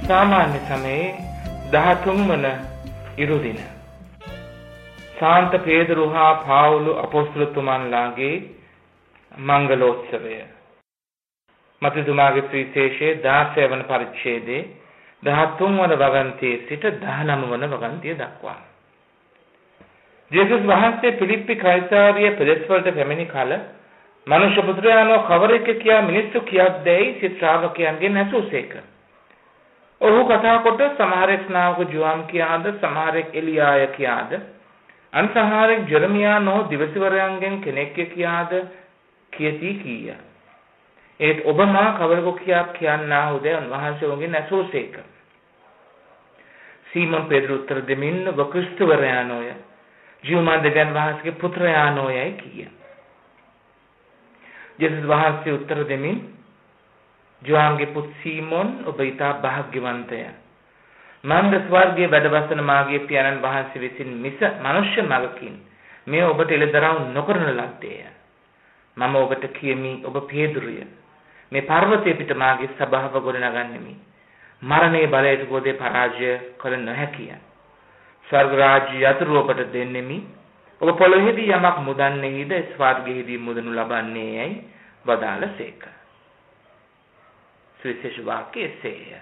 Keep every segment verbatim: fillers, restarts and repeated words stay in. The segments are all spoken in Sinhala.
සාමාන්‍ය සමයේ දහතුන් වන ඉරුදින සාන්ත පේදුරු හා පාවුලු අපොස්තලතුමන්ලාගේ මංගලෝත්සවය. මතතුමාගේ සුවිශේෂයේ දාසය වන පරිච්ඡේදයේ දහතුන් වන වගන්තියේ සිට දහනව වන වගන්තිය දක්වා. ජේසුස් වහන්සේ පිලිප්පි කයිසාරිය පෙදෙස්වලට පැමිණි කල මනුෂ්‍ය පුත්‍රයාණෝ කවරෙක් කියා මිනිස්සු කියද්දැයි සිත ශ්‍රාවකයන්ගෙන් ඇසූසේක. ඔහු කතා කොට සමහරෙක් නාවක ජුවාම් කියාද සමහරෙක් එලියාය කියාද අන් සමහරෙක් ජෙරමියා නෝ දිවසිවරයන්ගෙන් කෙනෙක් කියාද කියති කීය. ඒත් ඔබ මා කවරෙකු කියා කියන්නාහුද උන්වහන්සේ ඔහුගෙන් ඇසූසේක. සීමොන් පේදුරු උත්තර දෙමින් ඔබ ක්‍රිස්තුවරයාණෝය ජීවමාන දෙවියන් වහන්සේගේ පුත්‍රයාණෝයයි කීය. ජේසුස් වහන්සේ උත්තර දෙමින් ජෝහන්ගේ පුත් සීමොන් ඔබ ඊට භාග්‍යවන්තය. මන්ද ස්වර්ගයේ වැඩවසන මාගේ පියාණන් වහන්සේ විසින් මිස මනුෂ්‍ය මගකින් මේ ඔබට එළදරව් නොකරන ලද්දේය. මම ඔබට කියමි ඔබ පේදුරුය. මේ පර්වතයේ පිට මාගේ සභාව ගොඩනගන්නෙමි. මරණයේ බලයට ගොඩේ පරාජය කළ නොහැකිය. ස්වර්ග රාජ්‍ය යතුරු ඔබට දෙන්නෙමි. ඔබ පොළොවේදී යමක් මුදන්නේද ස්වර්ගයේදී මුදනු ලබන්නේ යයි වදාළසේක. සුවිශේෂ වාක්‍යය එසේය.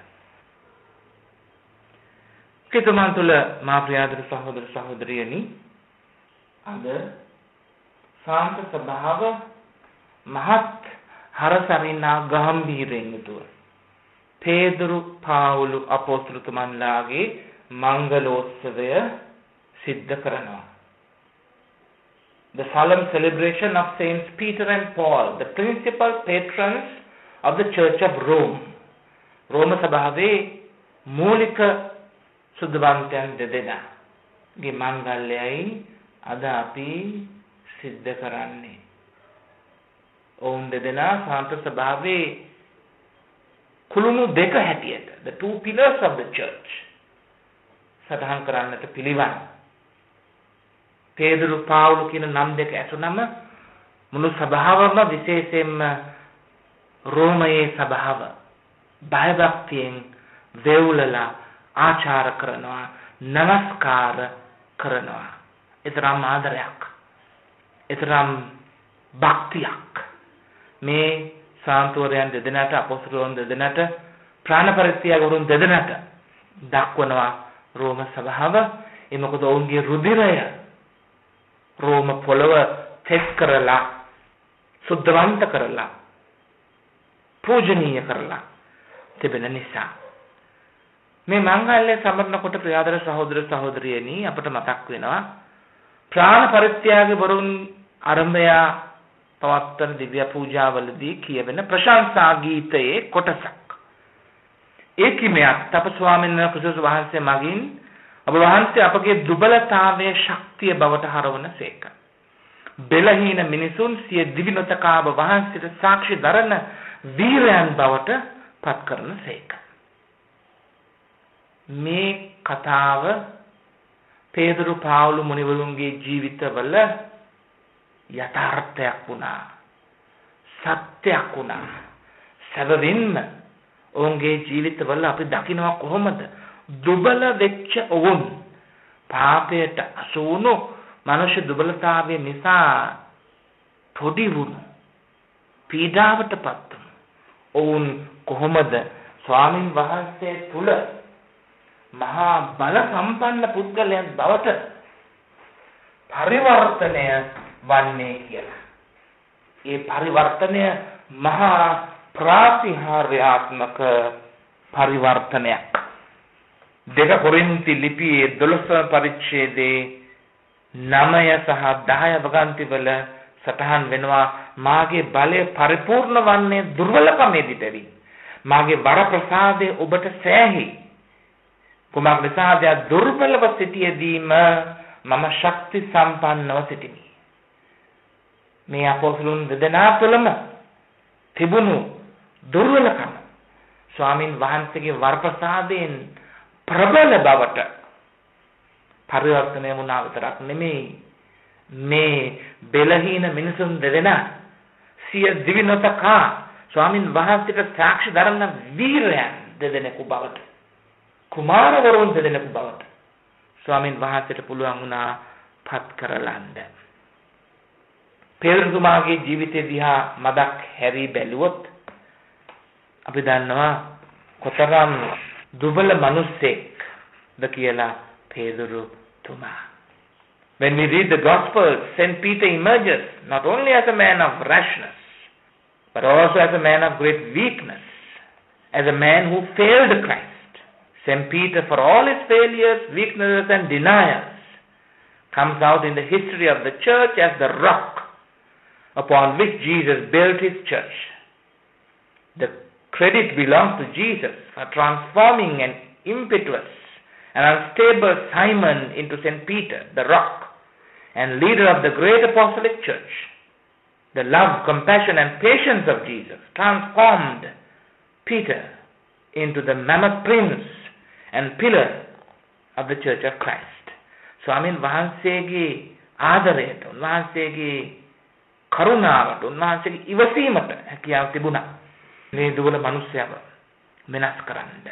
කිතුමන් තුළ මා ප්‍රියාදර සහෝදර සහෝදරියනි අද සාන්ත සභාව මහත් හරසරිනා ගාම්භීරයෙන් යුතුව පේදුරු පාවුලු අපොස්තලතුමන්ලාගේ මංගලෝත්සවය සිද්ධ කරනවා. The solemn celebration of Saints Peter and Paul, the principal patrons of the Church of Rome. රෝම සභාවේ මූලික සුද්ධවන්තයන් දෙදෙනාගේ මංගල්‍යයයි අද අපි සිද්ධ කරන්නේ. ඔවුන් දෙදෙනා සාන්ත සභාවේ කුළුණු දෙක හැටියට, the two pillars of the church, සටහන් කරන්නට පිළිවන්. පේදුරු පාවුලු කියන නම් දෙක ඇසුනම මුළු සභාවම විශේෂයෙන්ම රෝමයේ සභාව බයභක්තියෙන් දෙවුලලා ආචාර කරනවා, නමස්කාර කරනවා. ඒතරම් ආදරයක්, ඒතරම් භක්තියක් මේ සාන්තුවරයන් දෙදෙනාට, අපොස්තලයන් දෙදෙනාට, ප්‍රාණ පරිත්‍යාගවරුන් දෙදෙනාට දක්වනවා රෝම සභාව. ඒ මොකද ඔවුන්ගේ රුධිරය රෝම පොළව තෙත් කරලා, සුද්ධවන්ත කරලා, පූජනීය කරලා තිබෙන නිසා. මේ මංගල්‍ය සමරනකොට ප්‍රියාදර සහෝදර සහෝදරියනි අපට මතක් වෙනවා ප්‍රාණ පරිත්‍යාග වරුන් ආරම්භය පවත්වන දිව්‍ය පූජාවලදී කියවෙන ප්‍රශංසා ගීතයේ කොටසක්. ඒ කිමයක් අප ස්වාමීන් වහන්සේ මගින් ඔබ වහන්සේ අපගේ දුබලතාවයේ ශක්තිය බවට හරවන සේක. බෙලහීන මිනිසුන් සිය දිවිනොතකාව වහන්සේට සාක්ෂි දරන වීරයන් බවට පත් කරන සේක. මේ කතාව පේදුරු පාවුලු මුනිවරුන්ගේ ජීවිතවල යථාර්ථයක් වුණා, සත්‍යයක් වුණා. සැබවින්ම ඔවුන්ගේ ජීවිතවල අපි දකිනවා කොහොමද දුබල වෙච්ච ඔවුන් පාපයට අසු වුණු මනුෂ්‍ය දුබලතාවය නිසා පොඩි වුණු, පීඩාවටපත් වුණු ඔවුන් කොහොමද ස්වාමින් වහන්සේ තුල මහා බල සම්පන්න පුද්ගලයන් බවට පරිවර්තනය වන්නේ කියලා. ඒ පරිවර්තනය මහා ප්‍රාතිහාර්යාත්මක පරිවර්තනයක්. දෙක කොරින්ති ලිපියේ දොළොස් වන පරිච්ඡේදයේ නවය සහ දහය වගන්තිවල සටහන් වෙනවා මාගේ බලය පරිපූර්ණ වන්නේ දුර්වලකමේදී බැවින් මාගේ වර ප්‍රසාදය ඔබට සෑහි. කුමක් නිසාද? දුර්වලව සිටියදීම මම ශක්ති සම්පන්නව සිටිමි. මේ අපොස්තලුන් දෙදෙනා තුළම තිබුණු දුර්වලකම ස්වාමින් වහන්සේගේ වර ප්‍රසාදයෙන් ප්‍රබල බවට පරිවර්තනය වුණා විතරක් නෙමෙයි, මේ බෙලහීන මිනිසුන් දෙදෙනා සිය දිවිනොතකා ස්වාමින් වහන්සේට සාක්ෂි දරන වීරයන් දෙදෙනෙකු බවට කුමාරවරුන් දෙදෙනෙකු බවට ස්වාමින් වහන්සේට පුළුවන් වුණා පත් කරලන්න. පේතෘතුමාගේ ජීවිතය දිහා මදක් හැරී බැලුවොත් අපි දන්නවා කොතරම් දුබල මිනිසෙක්ද කියලා පේතෘතුමා. When we read the Gospels, Saint Peter emerges not only as a man of rashness, but also as a man of great weakness, as a man who failed Christ. Saint Peter, for all his failures, weaknesses and denials, comes out in the history of the church as the rock upon which Jesus built his church. The credit belongs to Jesus for transforming an impetuous and unstable Simon into Saint Peter, the rock and leader of the great apostolic church. The love, compassion and patience of Jesus transformed Peter into the mammoth prince and pillar of the church of Christ. ස්වාමීන් වහන්සේගේ ආදරයට, උන්වහන්සේගේ කරුණාවට, උන්වහන්සේගේ ඉවසීමට හැකියාව තිබුණා මේ දුබල මිනිස්යාව වෙනස් කරන්න.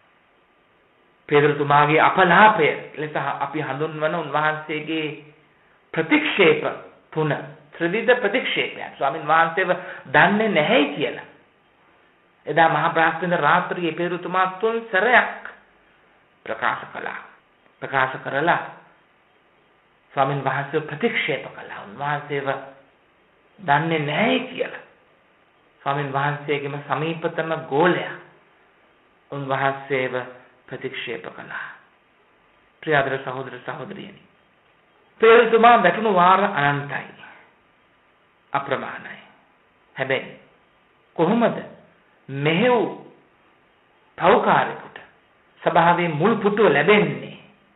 පේතෘතුමාගේ අපලාපය ලෙස අපි හඳුන්වන උන්වහන්සේගේ ප්‍රතික්ෂේප තුන, ත්‍රිවිධ ප්‍රතික්ෂේපයක් ස්වාමීන් වහන්සේව දන්නේ නැහැ කියලා. එදා මහා ප්‍රාස්ථන රාත්‍රියේ පේතෘතුමා තුන් සැරයක් ප්‍රකාශ කළා. ප්‍රකාශ කරලා ස්වාමීන් වහන්සේව ප්‍රතික්ෂේප කළා. උන්වහන්සේව දන්නේ නැහැ කියලා. ස්වාමීන් වහන්සේගේම සමීපතම ගෝලයා උන්වහන්සේව ප්‍රතික්ෂේප කළා. ප්‍රියාදර සහෝදර සහෝදරියනි, පේතෘතුමා වැටුණු වාර අනන්තයි, අප්‍රමාණයි. හැබැයි කොහොමද මෙහෙව් පෞකාරයකට සභාවේ මුල් පුටුව ලැබෙන්නේ?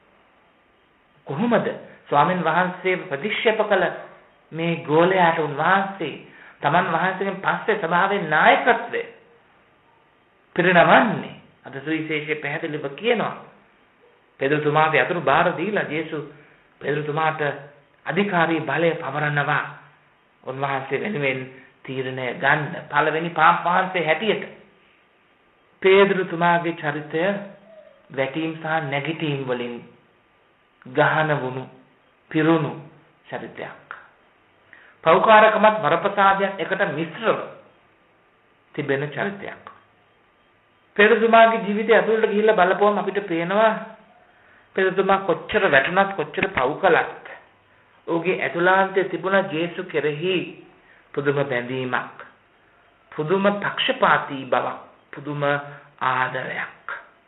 කොහොමද ස්වාමීන් වහන්සේ ප්‍රතික්ෂේප කළ මේ ගෝලයාට උන්වහන්සේ තමන් වහන්සේගෙන් පස්සේ සභාවේ නායකත්වය පිරිනමන්නේ? අද සුවිශේෂයේ පැහැදිලිව කියනවා පේතෘතුමාට අතුරු බාර දීලා යේසුස් පේතෘතුමාට අධිකාරී බලය පවරනවා උන්වහන්සේ වෙනුවෙන් තීරණය ගන්න. පළවෙනි පාප වහන්සේ හැටියට පේතෘතුමාගේ චරිතය වැටීම් සහ නැගිටීම් වලින් ගහන වුණු පිරුණු චරිතයක්. පෞකාරකමත් වරප්‍රසාදයක් එකට මිශ්‍රව තිබෙන චරිතයක්. පේතෘතුමාගේ ජීවිතය ඇතුළට ගිහිල්ලා බලපුවම අපිට පේනවා පේතෘතුමා කොච්චර වැටුණත් කොච්චර පව් කළත් ඔහුගේ ඇතුළාන්තයේ තිබුණ ජේසු කෙරෙහි පුදුම බැඳීමක්, පුදුම පක්ෂපාතී බවක්, පුදුම ආදරයක්.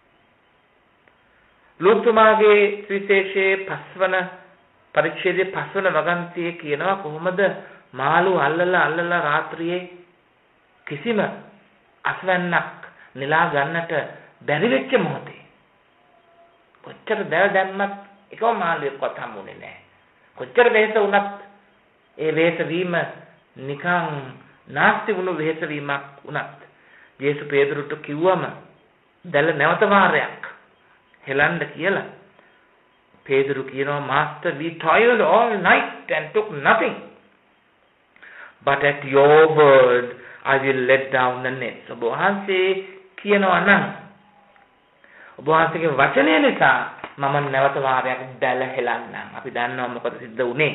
ලෝකතුමාගේ විශේෂයේ පස්වන පරිච්ඡේදයේ පස්වන වගන්තියේ කියනවා කොහොමද මාළු අල්ලලා අල්ලලා රාත්‍රියේ කිසිම අස්වැන්නක් නෙලා ගන්නට බැරි වෙච්ච මොහොතේ කොච්චර දැල් දැම්මත් එකම මාළුවෙක්වත් හම්බුනේ නැහැ. කොච්චර වෙහෙස වුණත් ඒ වෙහෙස වීම නිකන් නාස්ති වුණු වෙහෙස වීමක් වුණත් යේසු පේතෘට කිව්වම දැල නැවත වාරයක් හෙලන්න කියලා. පේතෘ කියනවා, Master, we toiled all night and took nothing, but at your word I will let down the nets. ඔබ වහන්සේ කියනවා නම් ඔබ වහන්සේගේ වචනය නිසා මම නැවත වාරයක් දැල හෙලන්නම්. අපි දන්නවා මොකද සිද්ධ වුනේ.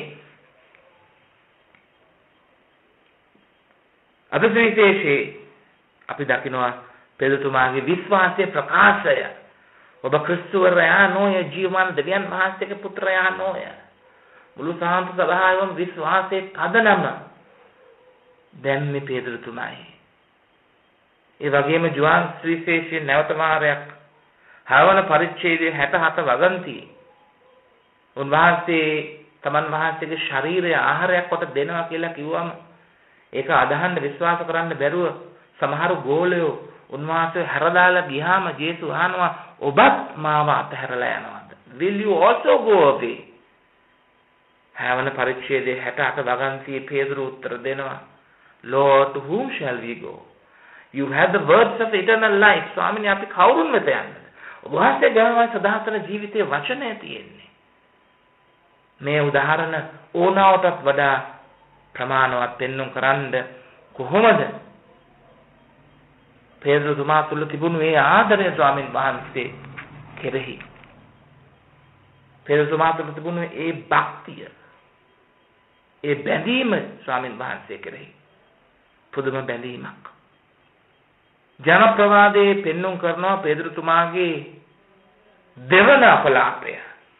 අද විශේෂයේ අපි දකිනවා පේතෘතුමාගේ විශ්වාසයේ ප්‍රකාශය. ඔබ ක්‍රිස්තුවරයා නොය, ජීවමාන දෙවියන් වහන්සේගේ පුත්‍රයා නොය. මුළු සාන්ත සභාවම විශ්වාසයේ පදනම දැම්මේ පේතෘතුමායි. ඒ වගේම ජෝහන් සුවිශේෂයේ නැවත වාරයක් හයවන පරිච්ඡේදයේ හැට හත වගන්තියේ උන්වහන්සේ තමන් වහන්සේගේ ශරීරය ආහාරයක් කොට දෙනවා කියලා කිව්වම ඒක අදහන්න විශ්වාස කරන්න බැරුව සමහර ගෝලයෝ උන්වහන්සේ හැරදාලා ගියාම ජේසුස් අහනවා, ඔබත් මාව අතහැරලා යනවාද? Will you also go away? හයවන පරිච්ඡේදයේ හැට අට වගන්තියේ පේතෘ උත්තර දෙනවා, Lord, to whom shall we go? You have the words of eternal life. ස්වාමීනි, අපි කවුරුන් වෙත යන්නද? ඔබ වහන්සේ ගාවයි සදාතන ජීවිතයේ වචනය තියෙන්නේ. මේ උදාහරණ ඕනාවටත් වඩා ප්‍රමාණවත් පෙන්වුම් කරන්න කොහොමද පේතෘතුමා තුළ තිබුණු ඒ ආදරය ස්වාමීන් වහන්සේ කෙරෙහි පෙරතුමා තුළ තිබුණු ඒ භක්තිය, ඒ බැඳීම ස්වාමීන් වහන්සේ කෙරෙහි පුදුම බැඳීමක්. ජන ප්‍රවාදයේ පෙන්눔 කරනවා පෙරතුමාගේ දෙවන අපලාපය.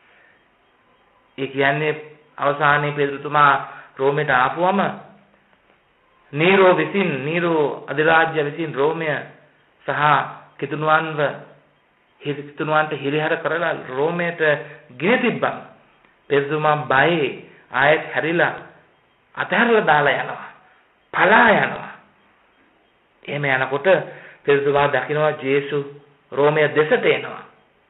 ඒ කියන්නේ අවසානයේ පෙරතුමා රෝමයට ආපුවම නීරෝ විසින් නීරෝ අධිරාජ්‍ය විසින් රෝමය සහ කිතුණුවන්ව හිතුණුවන්ට හිරිහැර කරලා රෝමයට ගෙන තිබ්බා. පෙරතුමා බයේ ආයෙත් හැරිලා අතහැරලා දාලා යනවා. පලා යනවා. එහෙම යනකොට පෙරතුමා දකිනවා ජේසු රෝමයේ දෙසට එනවා.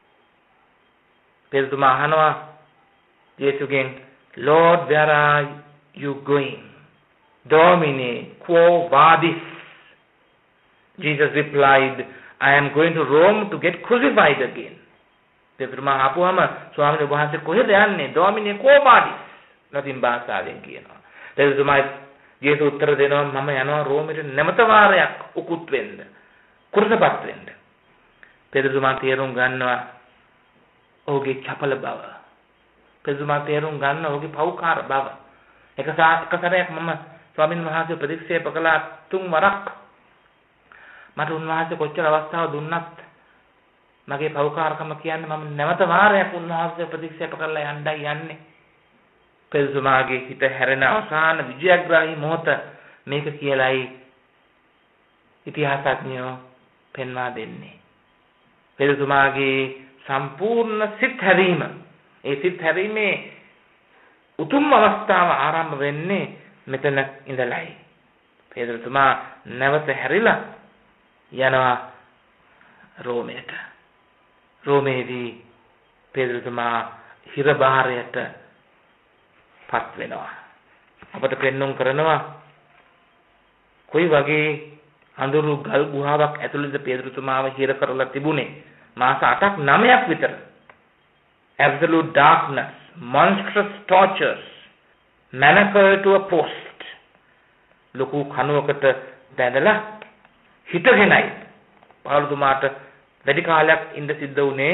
පෙරතුමා අහනවා ජේසුගෙන්, Lord, where are you going? Domine, quo vadis? Jesus replied, I am going to Rome to get crucified again. පෙරතුමා ආපුවම ස්වාමීන් වහන්සේ කොහෙද යන්නේ? Domine, quo vadis? ලතින් භාෂාවෙන් කියනවා. පෙරතුමා ජේසු උත්තර දෙනවා, මම යනවා රෝමෙට නැවත වාරයක් උකුත් වෙන්න, කුරුසපත් වෙන්න. පෙරතුමා තේරුම් ගන්නවා ඔහුගේ චපල බව. පෙරතුමා තේරුම් ගන්න ඔහුගේ පෞකාර බව. එක එක සැරයක් මම ස්වාමීන් වහන්සේ ප්‍රතික්ෂේප කළා තුන් වරක්. මට උන්වහන්සේ කොච්චර අවස්ථාව දුන්නත් මගේ පෞකාරකම කියන්නේ මම නැවත වාරයක් උන්වහන්සේ ප්‍රතික්ෂේප කරලා යන්නයි යන්නේ. පෙරතුමාගේ හිත හැරෙන අවසාන විජයග්‍රාහී මොහොත මේක කියලායි ඉතිහාසඥයෝ පෙන්වා දෙන්නේ. පෙරතුමාගේ සම්පූර්ණ සිත් හැරීම, ඒ සිත් හැරීමේ උතුම් අවස්ථාව ආරම්භ වෙන්නේ මෙතන ඉඳලයි. පෙරතුමා නැවත හැරිලා යනවා රෝමයට. රෝමේදී පෙරතුමා හිරබාරයට පත් වෙනවා. අපට පෙන්눔 කරනවා කොයි වගේ අඳුරු ගල් ගුහාවක් ඇතුළේද පෙරතුමාව හිර කරලා තිබුණේ. මාස අටක් නවයක් විතර. Absolute darkness, monstrous tortures, manacled to a post. ලොකු කණුවකට බැඳලා හිටගෙනයි පාළුතුමාට වැඩි කාලයක් ඉඳ සිද්ධ වුණේ.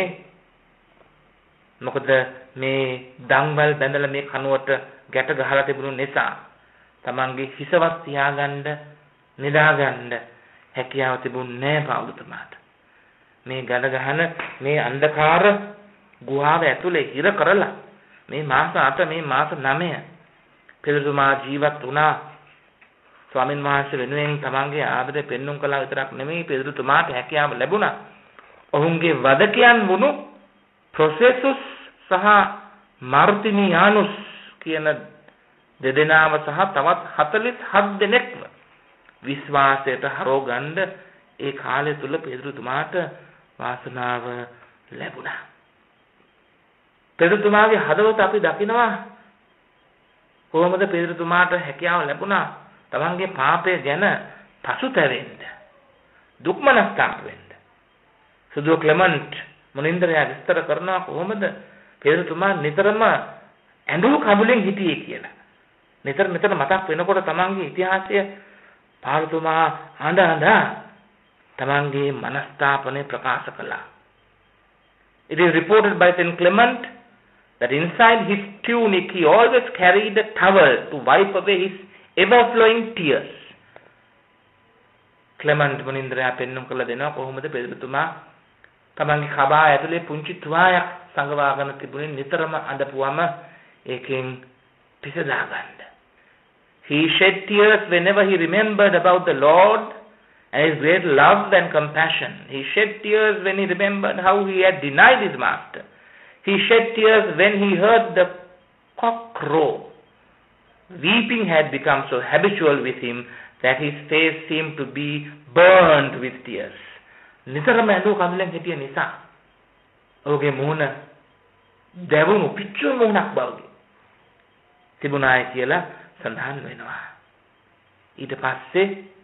මොකද මේ දම්වැල් බැඳලා මේ කණුවට ගැට ගහලා තිබුණු නිසා තමන්ගේ හිසවත් තියාගන්න, නිදාගන්න හැකියාව තිබුණේ නැහැ පාළුතුමාට. මේ ගඳ ගහන මේ අන්ධකාර ගුහාව ඇතුලේ හිර කරලා මේ මාස අට මේ මාස නවය පෙරතුමා ජීවත් වුණා. ස්වාමීන් වහන්සේ වෙනුවෙන් තමන්ගේ ආදරය පෙන්눔 කළා විතරක් නෙමෙයි, පෙරතුමාට හැකියාව ලැබුණා ඔවුන්ගේ වදකයන් වුණු ප්‍රොසෙසුස් සහ මාර්ටිනියානුස් කියන දෙදෙනාව සහ තවත් හතළිස් හත් දෙනෙක්ව විශ්වාසයට හරවගන්න ඒ කාලය තුල පෙරතුමාට වාසනාව ලැබුණා. පෙරතුමාගේ හදවත අපි දකිනවා කොහොමද පෙරතුමාට හැකියාව ලැබුණා තමන්ගේ පාපය ගැන පසුතැවෙන්න, දුක් මනස්තාප වෙන්න. සුදු ක්ලෙමන්ට් මොනින්දරයා විස්තර කරනවා කොහොමද පෙරතුමා නිතරම ඇඬු කබලෙන් හිටියේ කියලා. නිතර නිතර මතක් වෙනකොට තමන්ගේ ඉතිහාසය පාළුතුමා අඬ අඬ තමන්ගේ මනස්තාපනේ ප්‍රකාශ කළා. It is reported by Saint Clement that inside his tunic he always carried a towel to wipe away his ever-flowing tears. Clement මොනින්දරයා පෙන්눔 කළ දෙනවා කොහොමද පෙරතුමා තමන්ගේ කබා ඇතුලේ පුංචි තුවාලයක් සංගවාගෙන තිබුණේ නිතරම අඬපුවම ඒකෙන් පිස දාගන්න. He shed tears whenever he remembered about the Lord and his great love and compassion. He shed tears when he remembered how he had denied his master. He shed tears when he heard the cock crow. Weeping had become so habitual with him that his face seemed to be burned with tears. නිතරම ඇඬු කඳුලෙන් හිටිය නිසා ඔහුගේ මුහුණ දැවුණු පිච්චු මුහුණක් බවගේ තිබුණායි කියලා සඳහන් වෙනවා. ඊට පස්සේ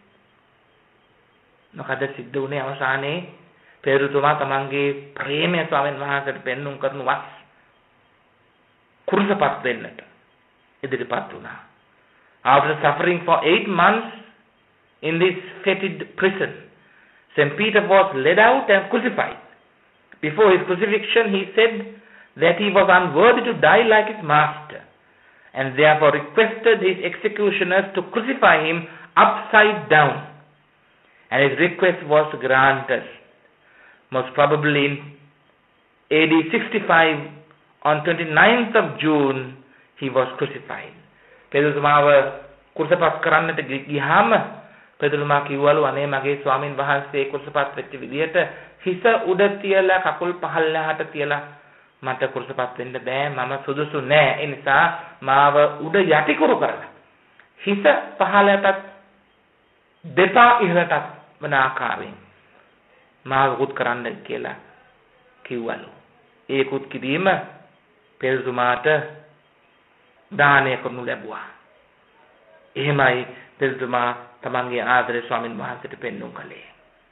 මොකද සිද්ධ වුණේ? අවසානයේ පෙරතුමා තමන්ගේ ප්‍රේමය ස්වාමීන් වහන්සේට පෙන්눔 කරනු වස් කුරුසපත් වෙන්නට ඉදිරිපත් වුණා. After suffering for eight months in this fetid prison, Saint Peter was led out and crucified. before his crucifixion, he said that he was unworthy to die like his master, and therefore requested his executioners to crucify him upside down. And his request was granted. Most probably in A D sixty-five, on twenty-ninth of June, he was crucified. පෙරතුමාව කුරුසපත් කරන්නට ගියාම පෙරතුමා කිව්වලු අනේ මගේ ස්වාමින් වහන්සේ කුරුසපත් වෙච්ච විදිහට හිස උඩ තියලා කකුල් පහළට තියලා මට කුරුසපත් වෙන්න බෑ, මම සුදුසු නෑ. ඒ නිසා මාව උඩ යටිකුරු කරලා හිස පහළට දෙපා ඉහළට වන ආකාරයෙන් මාව කුත් කරන්න කියලා කිව්වලු. ඒකුත් කිරීම පෙරතුමාට දානය කරනු ලැබුවා. එහෙමයි පෙරතුමා තමන්ගේ ආදරේ ස්වාමින් වහන්සේට පෙන්වුම් කළේ.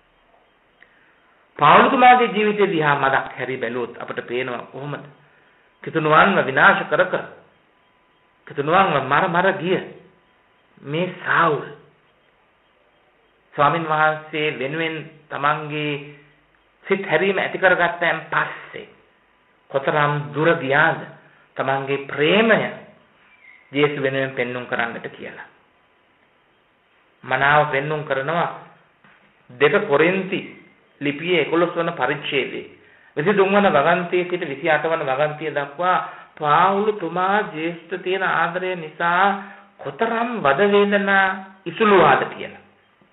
පාවුලතුමාගේ ජීවිතය දිහා මදක් හැරි බැලුවොත් අපට පේනවා කොහොමද කිතුණුවන්ව විනාශ කර කර කිතුණුවන්ව මර මර ගිය මේ සාවුල් ස්වාමින් වහන්සේ වෙනුවෙන් තමන්ගේ සිත් හැරීම ඇති කරගත්තයන් පස්සේ කොතරම් දුර ගියාද තමන්ගේ ප්‍රේමය ජේසු වෙනුවෙන් පෙන්눔 කරන්නට කියලා. මනාව පෙන්눔 කරනවා දෙක කොරින්ති ලිපියේ එකොළොස් වන පරිච්ඡේදයේ විසිතුන් වන වගන්තියේ සිට විසිඅට වන වගන්තිය දක්වා පාවුල තුමා ජේසුට තියෙන ආදරය නිසා කොතරම් වද වේදනා ඉසුලුවාද කියලා.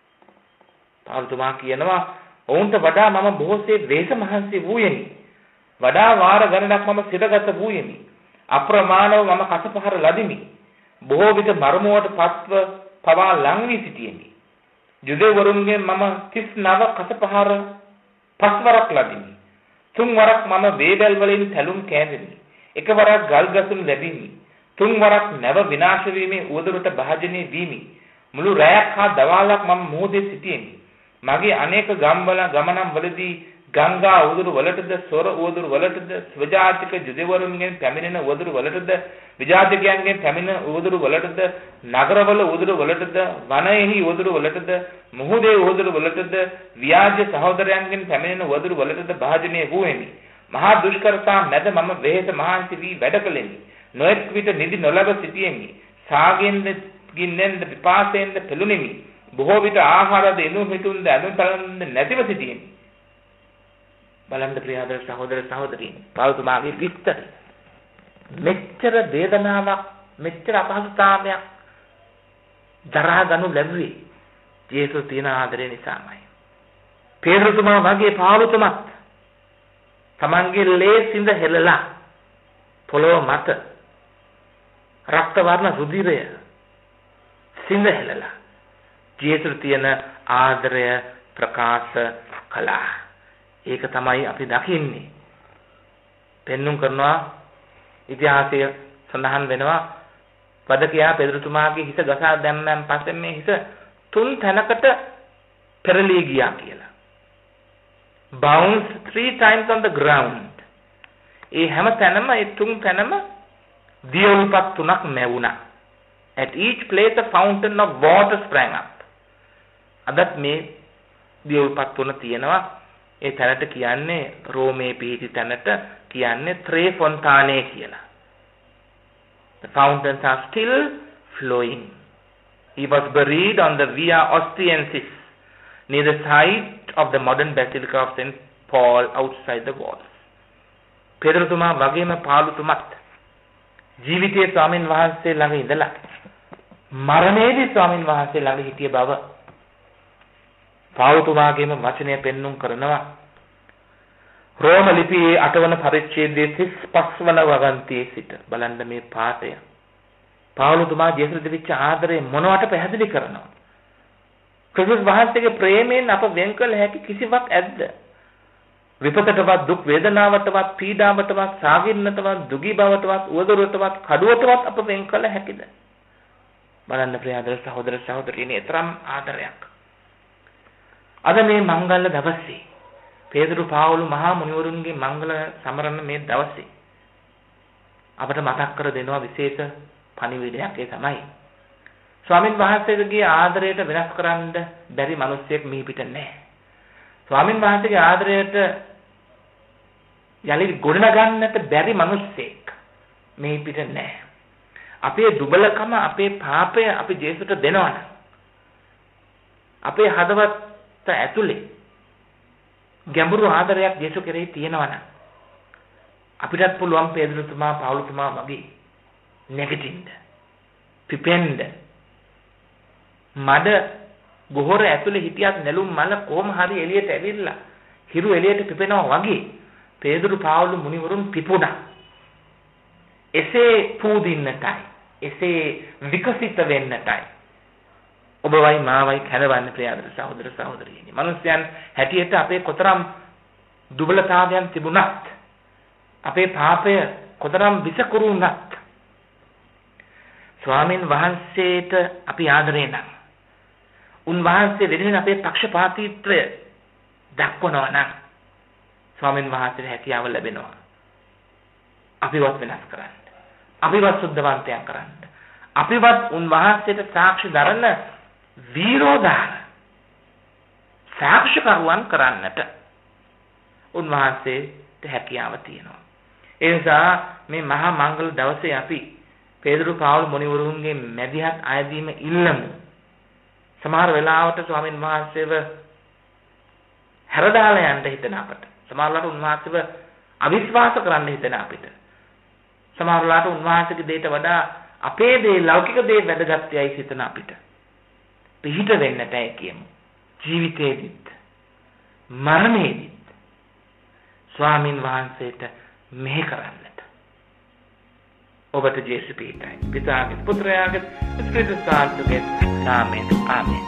පාවුල තුමා කියනවා ඔවුන්ට වඩා මම බොහෝසේ වේස මහන්සි වූයෙමි. වඩා වාර ගණනක් මම සිරගත වූයෙමි. අප්‍රමාණව මම කසපහර ලදිමි. බොහෝ විට මරමුවට පත්ව පවා ලං වී සිටියෙමි. යුදෙවරුන්ගෙන් මම තිස් නව කසපහර පස්වරක් ලදිමි. තුන් වරක් මම වේදල් වලින් තැලුම් කෑවෙමි. එක වරක් ගල් ගසුන් ලැබිමි. තුන් වරක් නැව විනාශ වීමේ උවදුරට භාජනය වීමි. මුළු රැයක් හා දවාලක් මම මොහොතේ සිටියෙමි. මගේ අනේක ගම්වල ගමනම් වලදී ගංගා උදුරු වලටද සොර උදුරු වලටද ස්වජාතික යුදෙවරුන්ගෙන් පැමිණෙන උදුරු වලටද විජාතිකයන්ගෙන් පැමිණෙන උදුරු වලටද නගරවල උදුරු වලටද වනයේහි උදුරු වලටද මුහුදේ උදුරු වලටද ව්‍යාජ සහෝදරයන්ගෙන් පැමිණෙන උදුරු වලටද භාජනය වූෙමි. මහා දුෂ්කරතා මැද මම වෙහෙස මහන්සි වී වැඩ කළෙමි. නොඑක් විට නිදි නොලබ සිටියෙමි. සාගෙන්ද ගින්නෙන්ද පිපාසයෙන්ද පෙළුණෙමි. බොහෝ විට ආහාරද එනු හිතුන්ද අඳුන් තලන්ද නැතිව සිටියෙමි. බලන්න ප්‍රිය ආදර සහෝදර සහෝදරීනි, පාවුතුමාගේ විස්තර මෙච්චර වේදනාවක් මෙච්චර අපහසුතාවයක් දරා ගනු ලැබුවේ ජේසුස් තියෙන ආදරය නිසාමයි. පේතෘතුමා වගේ පාවුතුමත් තමන්ගේ ලේ සිඳ හෙළලා පොළොව මත රක්ත වර්ණ රුධිරය සිඳ හෙළලා ජේසුස් තියෙන ආදරය ප්‍රකාශ කළා. ඒක තමයි අපි දකින්නේ. පෙන්눔 කරනවා ඉතිහාසය සඳහන් වෙනවා වදකියා පෙදරතුමාගේ හිස ගසා දැම්මන් පස්සේ මේ හිස තුන් තැනකට පෙරලී ගියා කියලා. Bounce three times on the ground. ඒ හැම තැනම ඒ තුන් තැනම දියවුල්පත් තුනක් නැවුණා. At each place a fountain of water sprang up. අදත් මේ දියවුල්පත් තුන තියෙනවා. ඒ තැනට කියන්නේ රෝමේ පිහිටි තැනට කියන්නේ ත්‍රේ ෆොන්තානේ කියලා. The fountains are still flowing. He was buried on the Via Ostiensis near the site of the modern Basilica of Saint Paul outside the walls. පෙදරතුමා වගේම පාවුලතුමත් ජීවිතයේ ස්වාමින් වහන්සේ ළඟ ඉඳලා මරණයේදී ස්වාමින් වහන්සේ ළඟ හිටිය බව පාවුලතුමාගේම වචනය පෙන්눔 කරනවා. රෝම ලිපියේ අට වන පරිච්ඡේදයේ තිස් පහ වන වගන්තියේ සිට බලන්න මේ පාඩය. පාවුලතුමා ජේසුස් දෙවිච්ච ආදරය මොනවට පැහැදිලි කරනවා. ක්‍රිස්තුස් වහන්සේගේ ප්‍රේමයෙන් අප වෙන් කළ හැකි කිසිවක් ඇද්ද? විපතටවත් දුක් වේදනාවටවත් පීඩාවටවත් සාගින්නටවත් දුගී බවටවත් උවදුරටවත් කඩුවටවත් අප වෙන් කළ හැකිද? බලන්න ප්‍රිය ආදර සහෝදර සහෝදරියනි, තරම් ආදරයක්. අද මේ මංගල දවසේ පේතුරු පාවුලු මහා මුනිවරුන්ගේ මංගල සමරන මේ දවසේ අපට මතක් කර දෙනවා විශේෂ පණිවිඩයක්. ඒ තමයි ස්වාමින් වහන්සේගේ ආදරයට වෙනස් කරන්න බැරි මිනිස්සෙක් මේ පිට නැහැ. ස්වාමින් වහන්සේගේ ආදරයට යලි ගොඩනගන්නට බැරි මිනිස්සෙක් මේ පිට නැහැ. අපේ දුබලකම, අපේ පාපය අපි ජේසුට දෙනවනම්, අපේ හදවත ඇතුලේ ගැඹුරු ආදරයක් ජේසු කෙරෙහි තියෙනවනම්, අපිටත් පුළුවන් පේදුරුතුමා, පවුලුතුමා වගේ නැගිටින්න, පිපෙන්න. මඩ ගොහර ඇතුලේ හිටියත් නෙළුම් මල කොහොම හරි එළියට ඇවිල්ලා හිරු එළියට පිපෙනවා වගේ පේදුරු, පාවුලු මුනිවරුන් පිපුණා. එසේ පූදින්නටයි, එසේ විකසිත වෙන්නටයි ඔබවයි මාවයි කැඳවන්නේ ප්‍රියාදර සහෝදර සහෝදරියනි. මිනිස්යන් හැටියට අපේ කොතරම් දුබලතාවයන් තිබුණත්, අපේ පාපය කොතරම් විසකුරුණත්, ස්වාමීන් වහන්සේට අපි ආදරේ නම්, උන්වහන්සේ වෙනුවෙන් අපේ පක්ෂපාතීත්වය දක්වනවා නම්, ස්වාමීන් වහන්සේට හැකියාව ලැබෙනවා අපිවත් වෙනස් කරන්න, අපිවත් සුද්ධවන්තයන් කරන්න, අපිවත් උන්වහන්සේට සාක්ෂි දරන වීරෝදාර සාක්ෂිකරුවන් කරන්නට උන්වහන්සේට හැකියාව තියෙනවා. ඒ නිසා මේ මහා මංගල දවසේ අපි පේදුරු, පාවුල් මුනිවරුන්ගේ මැදිහත් අයදීම ඉල්ලමු. සමහර වෙලාවට ස්වාමීන් වහන්සේව හැරදාලා යන්න හිතන අපට, සමහරවිට උන්වහන්සේව අවිශ්වාස කරන්න හිතන අපිට, සමහරවිට උන්වහන්සේගේ දේට වඩා අපේ දේ, ලෞකික දේ වැදගත් යයි හිතන අපිට පිහිට වෙන්නට ඇයි කියමු. ජීවිතේදීත් මරණයේදීත් ස්වාමීන් වහන්සේට මෙහෙ කරන්නට ඔබට ජේසු පිහිටයි. පිතාගේ, පුත්‍රයාගේ, ස්පිරිතුස් සාන්තුගේ නාමයෙන් ආමේන්.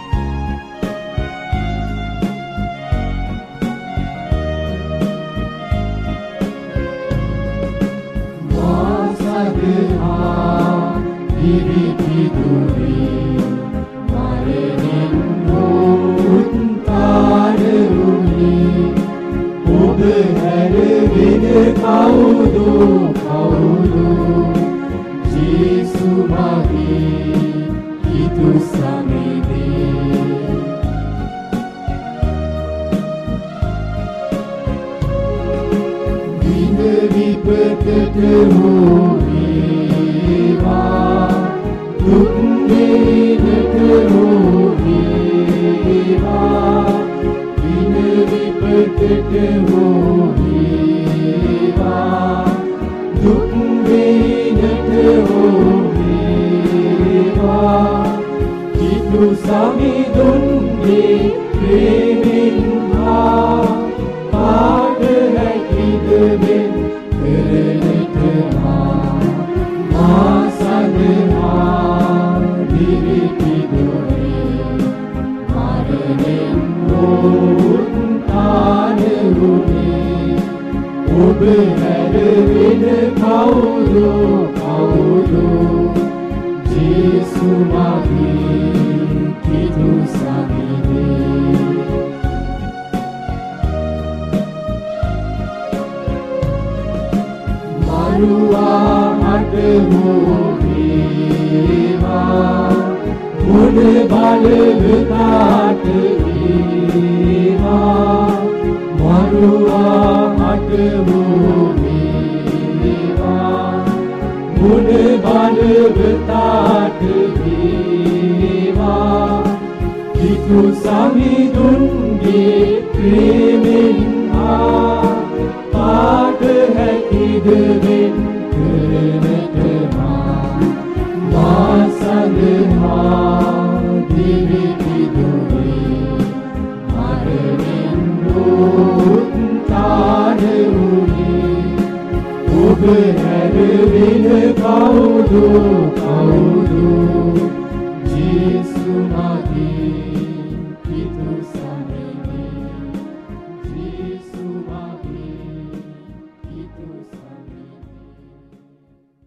Kau